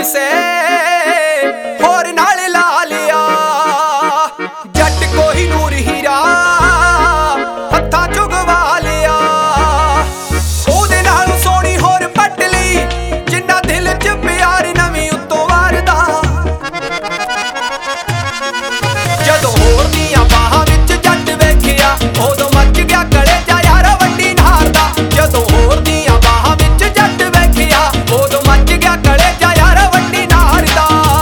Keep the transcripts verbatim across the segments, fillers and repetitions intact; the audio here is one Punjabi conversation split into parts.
ਕਿਸੇ ਹੋਰ ਨਾਲ ਲਾ ਲਿਆ। ਜੱਟ ਕੋਈ ਨੂਰ ਹੀਰਾ ਹੱਥਾਂ ਚੁਗਵਾ ਲਿਆ। ਉਹਦੇ ਨਾਲ ਸੋਹਣੀ ਹੋਰ ਪੱਟ ਲਈ ਜਿੰਨਾ ਦਿਲ ਚ ਪਿਆਰ ਨਵੀਂ ਉੱਤੋਂ ਵਾਰਦਾ। ਜਦੋਂ ਹੋਰ ਦੀਆਂ ਬਾਹਾਂ ਵਿੱਚ ਜੱਟ ਵੇਖਿਆ ਉਦੋਂ ਮੱਚ ਗਿਆ ਕਲੇਜਾ ਯਾਰ ਵੱਡੀ ਨਾਰ ਦਾ। ਜਦੋਂ ਹੋਰ ਦੀਆਂ ਬਾਹਾਂ ਵਿੱਚ ਜੱਟ ਵੇਖਿਆ ਉਦੋਂ ਮੱਚ ਗਿਆ ਕਲੇਜਾ ਯਾਰ ਵੱਡੀ ਨਾਰ ਦਾ।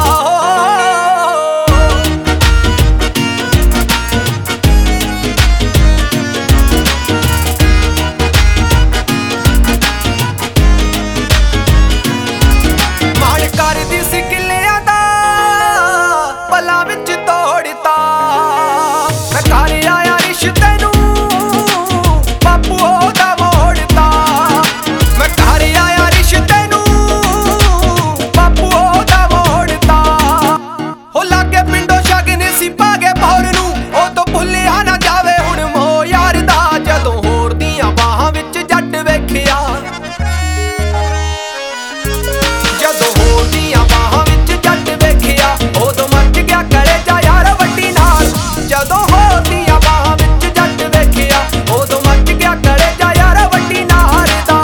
ਮਾਣ ਕਰਦੀ ਸੀ ਕਿੱਲਿਆਂ ਦਾ ਪਲਾਂ ਵਿੱਚ ਤੋੜਤਾ। ਮੈਂ ਘਰ ਆਇਆ ਰਿਸ਼ਤੇ ਨੂੰ ਬਾਪੂ ਉਹਦਾ ਮੋੜਤਾ। ਮੈਂ ਘਰ ਆਇਆ ਰਿਸ਼ਤੇ ਨੂੰ ਬਾਪੂ ਉਹਦਾ ਮੋੜਤਾ। ਹੋ ਲਾਗੇ ਪਿੰਡੋਂ ਸ਼ਗਨ ਸੀ ਪਾਗੇ ਪੌਰ ਨੂੰ ਉਹ ਤੋਂ ਭੁੱਲਿਆ ਨਾ ਜਾਵੇ ਹੁਣ ਮੋਹ ਯਾਰ ਦਾ। ਜਦੋਂ ਹੋਰ ਦੀਆਂ ਬਾਹਾਂ ਵਿੱਚ ਜੱਟ ਵੇਖਿਆ ਜਦੋਂ ਹੋਰ ਦੀਆਂ ਬਾਹਾਂ ਵਿੱਚ ਜੱਟ ਵੇਖਿਆ ਉਦੋਂ ਮੱਚ ਗਿਆ ਕਲੇਜਾ ਯਾਰ ਵੱਡੀ ਨਾਰ। ਜਦੋਂ ਹੋਰ ਦੀਆਂ ਬਾਹਾਂ ਵਿੱਚ ਜੱਟ ਵੇਖਿਆ ਉਦੋਂ ਮੱਚ ਗਿਆ ਕਲੇਜਾ ਯਾਰ ਵੱਡੀ ਨਾਰ ਦਾ।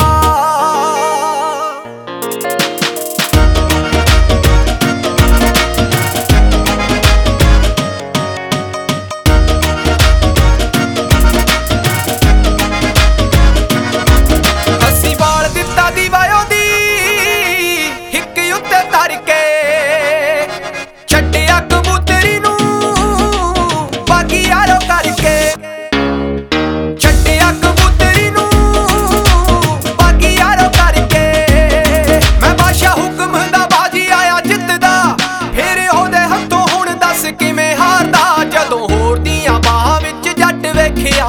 ਅਸੀਂ ਬਾਲ ਦਿੱਤਾ ਦੀਵਾ ਉਹਦੀ ਹਿੱਕ ਉੱਤੇ ਧਰ ਕੇ। ਛੱਡਿਆ ਕਬੂਤਰੀ ਨੂੰ ਬਾਗੀ ਯਾਰੋ ਕਰਕੇ। ਛੱਡਿਆ ਕਬੂਤਰੀ ਨੂੰ ਬਾਗੀ ਯਾਰੋ ਕਰਕੇ। ਮੈਂ ਬਾਦਸ਼ਾਹ ਹੁਕਮ ਦਾ ਬਾਜੀ ਆਇਆ ਜਿੱਤਦਾ ਫਿਰ ਉਹਦੇ ਹੱਥੋਂ ਹੁਣ ਦੱਸ ਕਿਵੇਂ ਹਾਰਦਾ। ਜਦੋਂ ਹੋਰ ਦੀਆਂ ਬਾਹਾਂ ਵਿੱਚ ਜੱਟ ਵੇਖਿਆ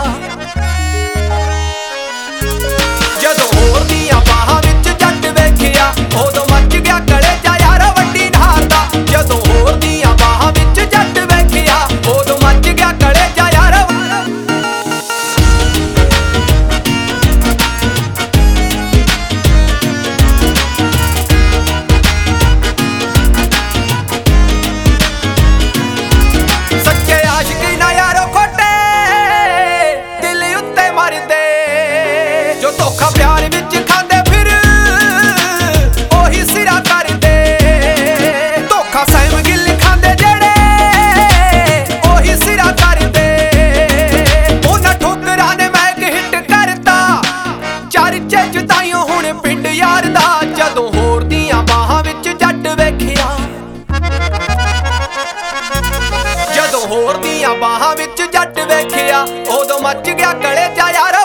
ਜਦੋਂ ਹੋਰ ਦੀਆਂ ਬਾਹਾਂ ਵਿੱਚ ਜੱਟ ਵੇਖਿਆ ਉਦੋਂ ਮੱਚ ਗਿਆ ਕਲੇਜਾ ਯਾਰ ਵੱਡੀ ਨਾਰ ਦਾ। ਜਦੋਂ ਹੋਰ ਦੀਆਂ ਬਾਹਾਂ ਵਿੱਚ ਜੱਟ ਵੇਖਿਆ ਉਦੋਂ ਮੱਚ ਗਿਆ ਕਲੇਜਾ ਯਾਰ। ਸੱਚੇ ਆਸ਼ਿਕ ਨਾ ਯਾਰੋ ਖੋਟੇ ਦਿਲ ਉੱਤੇ ਮਰਦੇ। ਜੋ ਧੋਖਾ ਪਿਆਰ ਵਿੱਚ ਖਾਂਦੇ ਫਿਰ ਉਹੀ ਸਿਰਾ ਕਰਦੇ। ਧੋਖਾ ਸਹਿਮ ਗਿੱਲ ਖਾਂਦੇ ਜਿਹੜੇ ਉਹੀ ਸਿਰਾ ਕਰਦੇ। ਉਹਨਾਂ ਠੋਕਰਾਂ ਨੇ ਮੈਂ ਇੱਕ ਹਿੱਟ ਕਰਤਾ ਚਰਚੇ ਚ ਤਾਈਓ ਹੁਣ ਪਿੰਡ ਯਾਰ ਦਾ। ਜਦੋਂ ਹੋਰ ਦੀਆਂ ਬਾਹਾਂ ਵਿੱਚ ਜੱਟ ਵੇਖਿਆ ਜਦੋਂ ਹੋਰ ਦੀਆਂ ਬਾਹਾਂ ਵਿੱਚ ਜੱਟ ਵੇਖਿਆ ਉਦੋਂ ਮੱਚ ਗਿਆ ਕਲੇਜਾ ਯਾਰ